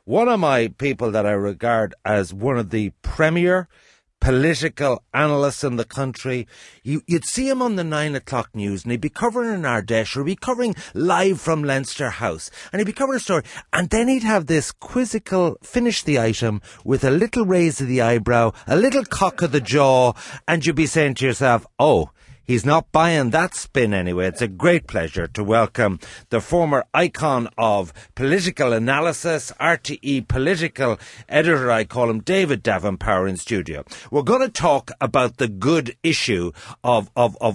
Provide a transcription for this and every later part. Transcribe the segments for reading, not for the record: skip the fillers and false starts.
one of my people that I regard as one of the premier political analysts in the country. You'd see him on the 9 o'clock news, and he'd be covering an Ardèche, or he'd be covering live from Leinster House, and he'd be covering a story, and then he'd have this quizzical finish the item with a little raise of the eyebrow, a little cock of the jaw, and you'd be saying to yourself, oh, he's not buying that spin anyway. It's a great pleasure to welcome the former icon of political analysis, RTE political editor, I call him, David Davin-Power, in studio. We're going to talk about the good issue of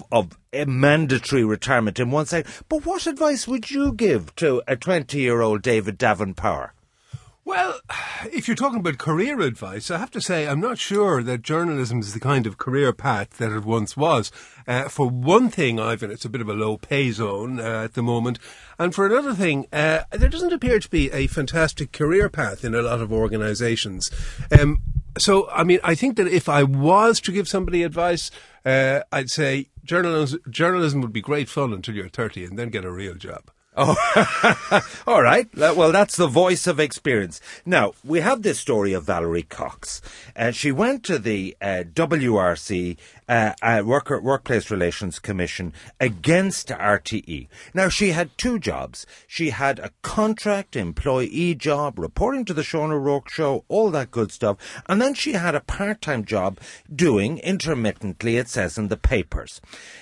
a mandatory retirement in one side. But what advice would you give to a 20-year-old David Davin-Power? Well, if you're talking about career advice, I have to say I'm not sure that journalism is the kind of career path that it once was. For one thing, Ivan, it's a bit of a low-pay zone at the moment. And for another thing, there doesn't appear to be a fantastic career path in a lot of organisations. So, I mean, I think that if I was to give somebody advice, I'd say journalism would be great fun until you're 30 and then get a real job. Oh, all right. Well, that's the voice of experience. Now, we have this story of Valerie Cox. She went to the WRC, Workplace Relations Commission, against RTE. Now, she had two jobs. She had a contract employee job, reporting to the Sean O'Rourke Show, all that good stuff. And then she had a part-time job doing intermittently, it says in the papers.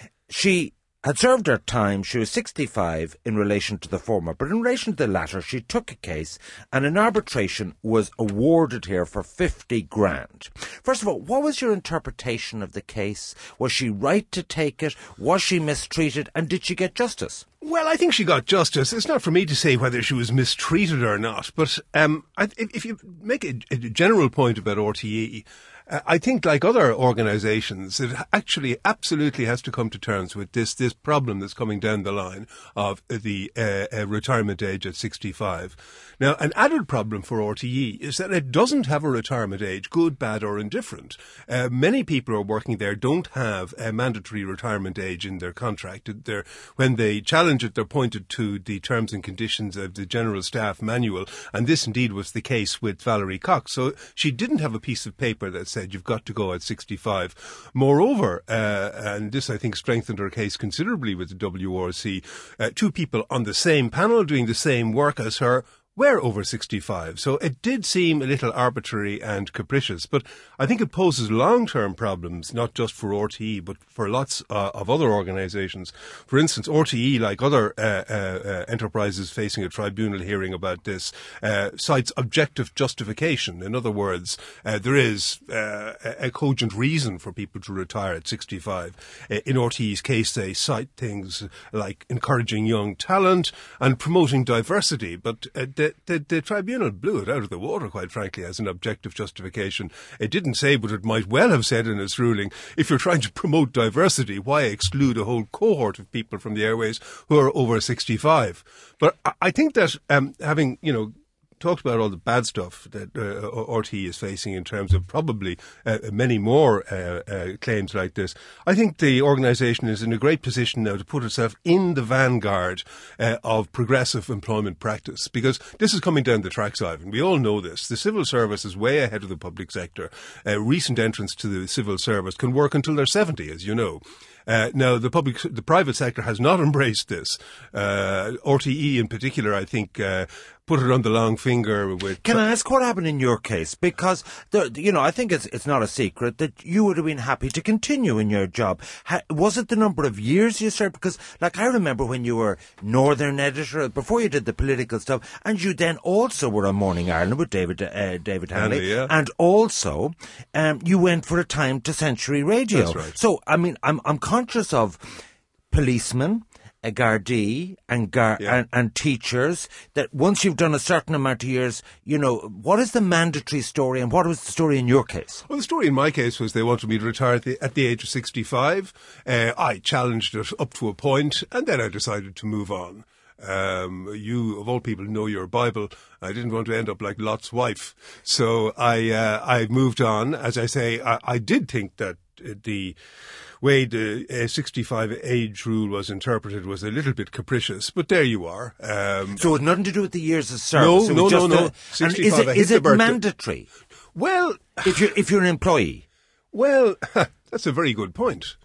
She had served her time. She was 65 in relation to the former, but in relation to the latter, she took a case and an arbitration was awarded here for 50 grand. First of all, what was your interpretation of the case? Was she right to take it? Was she mistreated? And did she get justice? Well, I think she got justice. It's not for me to say whether she was mistreated or not, but if you make a general point about RTE, I think, like other organisations, it actually absolutely has to come to terms with this problem that's coming down the line of the retirement age at 65. Now, an added problem for RTE is that it doesn't have a retirement age, good, bad or indifferent. Many people who are working there don't have a mandatory retirement age in their contract. When they challenge it, they're pointed to the terms and conditions of the General Staff Manual, and this indeed was the case with Valerie Cox. So she didn't have a piece of paper that said you've got to go at 65. Moreover, and this I think strengthened her case considerably with the WRC, two people on the same panel doing the same work as her were over 65. So it did seem a little arbitrary and capricious, but I think it poses long-term problems, not just for RTE, but for lots of other organisations. For instance, RTE, like other enterprises facing a tribunal hearing about this, cites objective justification. In other words, there is a cogent reason for people to retire at 65. In RTE's case, they cite things like encouraging young talent and promoting diversity, but the tribunal blew it out of the water, quite frankly, as an objective justification. It didn't say, but it might well have said in its ruling, if you're trying to promote diversity, why exclude a whole cohort of people from the airways who are over 65? But I think that having, talked about all the bad stuff that RTE is facing in terms of probably many more claims like this, I think the organisation is in a great position now to put itself in the vanguard of progressive employment practice, because this is coming down the tracks, Ivan. We all know this. The civil service is way ahead of the public sector. Recent entrants to the civil service can work until they're 70, as you know. Now, the private sector has not embraced this. RTE in particular, I think, put it on the long finger with... Can I ask what happened in your case? Because, I think it's not a secret that you would have been happy to continue in your job. Was it the number of years you served? Because, I remember when you were Northern editor, before you did the political stuff, and you then also were on Morning Ireland with David Hanley. Yeah. And also, you went for a time to Century Radio. That's right. So, I mean, I'm conscious of policemen, a Gardaí and teachers, that once you've done a certain amount of years, what is the mandatory story and what was the story in your case? Well, the story in my case was they wanted me to retire at the age of 65. I challenged it up to a point and then I decided to move on. You, of all people, know your Bible. I didn't want to end up like Lot's wife. So I moved on. As I say, I did think that way the 65 age rule was interpreted was a little bit capricious, but there you are. So it had nothing to do with the years of service? No. And 65, is it mandatory? Well, if you're an employee? Well, that's a very good point.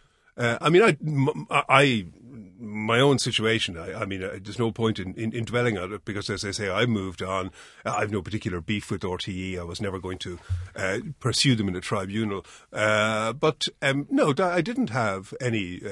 My own situation, there's no point in dwelling on it because, as I say, I moved on. I've no particular beef with RTE. I was never going to pursue them in a tribunal. But I didn't have any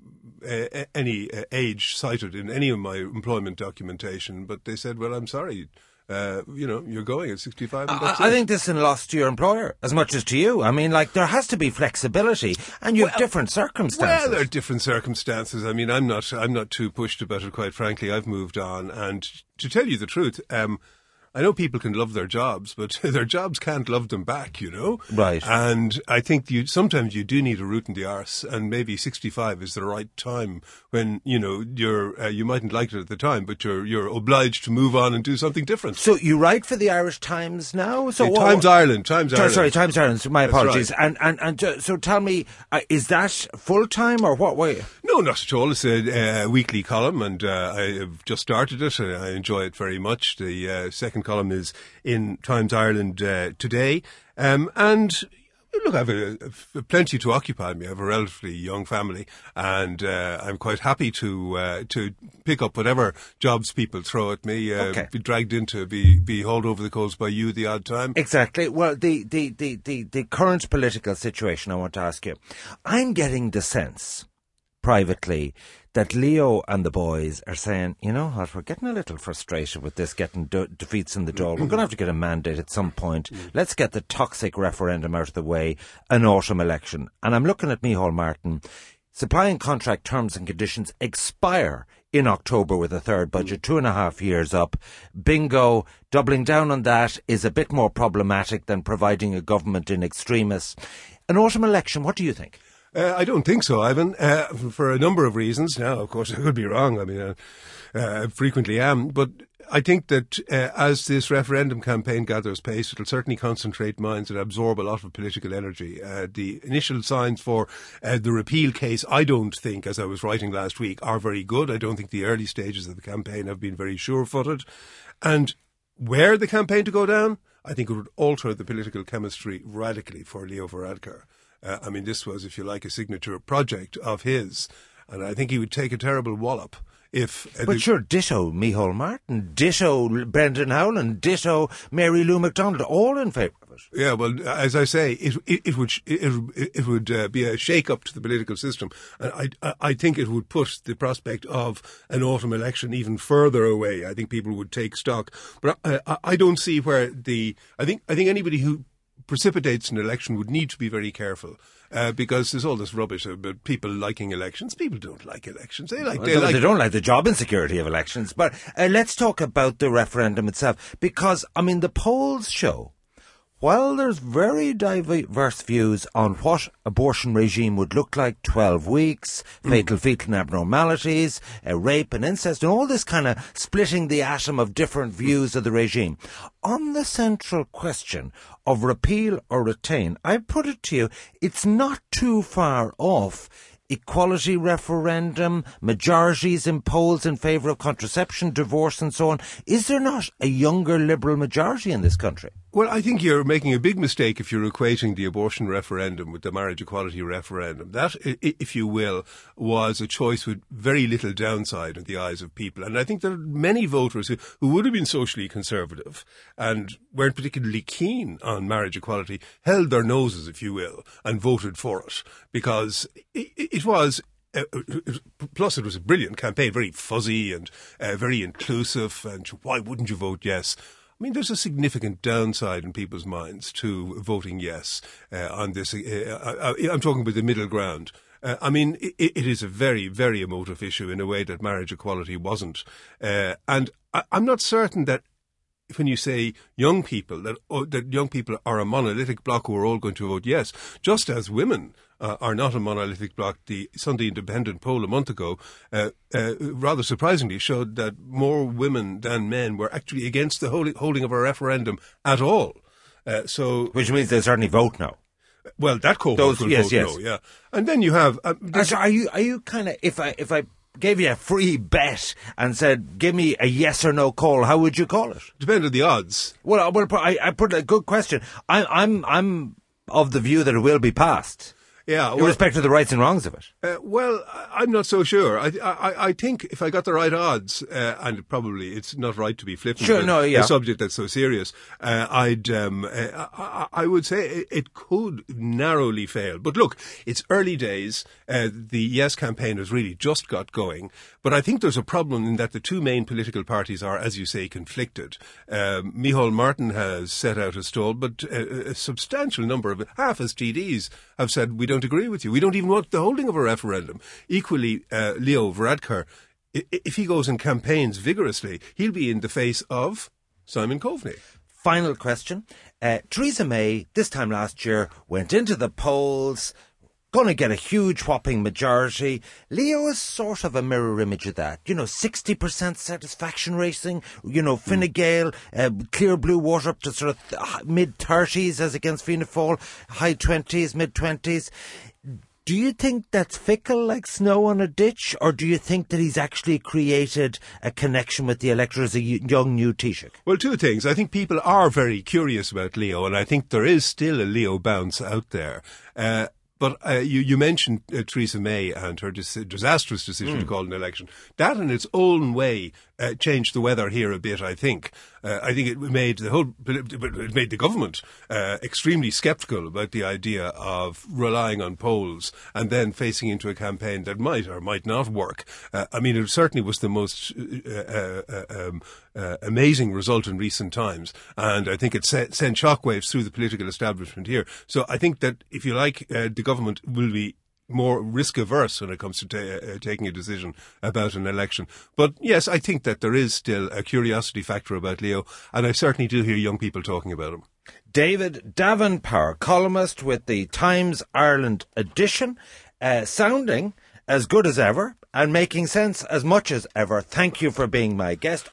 age cited in any of my employment documentation. But they said, well, I'm sorry. You're going at 65. And that's I think this is a loss to your employer as much as to you. I mean, there has to be flexibility, and you have different circumstances. Well, there are different circumstances. I mean, I'm not too pushed about it, quite frankly. I've moved on, and to tell you the truth, I know people can love their jobs, but their jobs can't love them back, Right. And I think sometimes you do need a root in the arse, and maybe 65 is the right time when, you mightn't like it at the time, but you're obliged to move on and do something different. So you write for the Irish Times now? Times Ireland. Sorry, Times Ireland. My apologies. Right. And so tell me, is that full-time or what way? No, not at all. It's a weekly column, and I have just started it, and I enjoy it very much. The second column is in Times Ireland today. And look, I have plenty to occupy me. I have a relatively young family, and I'm quite happy to pick up whatever jobs people throw at me. Be dragged into, be hauled over the coals by you the odd time. Exactly. Well, the current political situation, I want to ask you. I'm getting the sense, privately, that Leo and the boys are saying, you know what, we're getting a little frustrated with this getting defeats in the Dáil. We're going to have to get a mandate at some point. Let's get the toxic referendum out of the way, an autumn election. And I'm looking at Micheál Martin. Supply and contract terms and conditions expire in October with a third budget, 2.5 years up. Bingo, doubling down on that is a bit more problematic than providing a government in extremis. An autumn election, what do you think? I don't think so, Ivan, for a number of reasons. Now, of course, I could be wrong. I mean, I frequently am. But I think that as this referendum campaign gathers pace, it'll certainly concentrate minds and absorb a lot of political energy. The initial signs for the repeal case, I don't think, as I was writing last week, are very good. I don't think the early stages of the campaign have been very sure-footed. And were the campaign to go down, I think it would alter the political chemistry radically for Leo Varadkar. This was, if you like, a signature project of his, and I think he would take a terrible wallop if... ditto Micheál Martin, ditto Brendan Howland, ditto Mary Lou MacDonald, all in favour of it. Yeah, well, as I say, it would be a shake-up to the political system, and I think it would put the prospect of an autumn election even further away. I think people would take stock, but I don't see where I think anybody who precipitates an election would need to be very careful because there's all this rubbish about people liking elections. People don't like elections. They don't like the job insecurity of elections. But let's talk about the referendum itself, because the polls show, while there's very diverse views on what abortion regime would look like, 12 weeks, fatal fetal abnormalities, rape and incest, and all this kind of splitting the atom of different views of the regime. On the central question of repeal or retain, I put it to you, it's not too far off equality referendum, majorities in polls in favour of contraception, divorce and so on. Is there not a younger Liberal majority in this country? Well, I think you're making a big mistake if you're equating the abortion referendum with the marriage equality referendum. That, if you will, was a choice with very little downside in the eyes of people. And I think there are many voters who would have been socially conservative and weren't particularly keen on marriage equality, held their noses, if you will, and voted for it because it was... Plus, it was a brilliant campaign, very fuzzy and very inclusive. And why wouldn't you vote yes? There's a significant downside in people's minds to voting yes on this. I'm talking about the middle ground. It is a very, very emotive issue in a way that marriage equality wasn't. And I'm not certain that when you say young people, that young people are a monolithic bloc who are all going to vote yes, just as women are not a monolithic bloc. The Sunday Independent poll a month ago rather surprisingly showed that more women than men were actually against the holding of a referendum at all. Which means they certainly vote now. Well, that cohort will vote no, yeah. And then you have... So are you kind of... If I gave you a free bet and said, give me a yes or no call, how would you call it? Depend on the odds. Well, I put a good question. I'm of the view that it will be passed. Yeah, irrespective of the rights and wrongs of it. Well, I'm not so sure. I think if I got the right odds, and probably it's not right to be flippant with a subject that's so serious, I would say it could narrowly fail. But look, it's early days. The Yes campaign has really just got going. But I think there's a problem in that the two main political parties are, as you say, conflicted. Micheál Martin has set out a stall, but a substantial number of half his TDs have said, we don't agree with you. We don't even want the holding of a referendum. Equally, Leo Varadkar, if he goes and campaigns vigorously, he'll be in the face of Simon Coveney. Final question. Theresa May, this time last year, went into the polls, going to get a huge whopping majority. Leo is sort of a mirror image of that. 60% satisfaction rating. Fine Gael, Clear Blue Water up to sort of mid-30s as against Fianna Fáil, high 20s, mid-20s. Do you think that's fickle like snow on a ditch, or do you think that he's actually created a connection with the electorate as a young new Taoiseach? Well, two things. I think people are very curious about Leo, and I think there is still a Leo bounce out there. But you mentioned Theresa May and her disastrous decision to call an election. That in its own way changed the weather here a bit, I think. I think it made the government extremely sceptical about the idea of relying on polls and then facing into a campaign that might or might not work. It certainly was the most amazing result in recent times, and I think it sent shockwaves through the political establishment here. So I think that, if you like, the government will be more risk-averse when it comes to taking a decision about an election. But yes, I think that there is still a curiosity factor about Leo, and I certainly do hear young people talking about him. David Davenpour, columnist with the Times Ireland edition, sounding as good as ever and making sense as much as ever. Thank you for being my guest.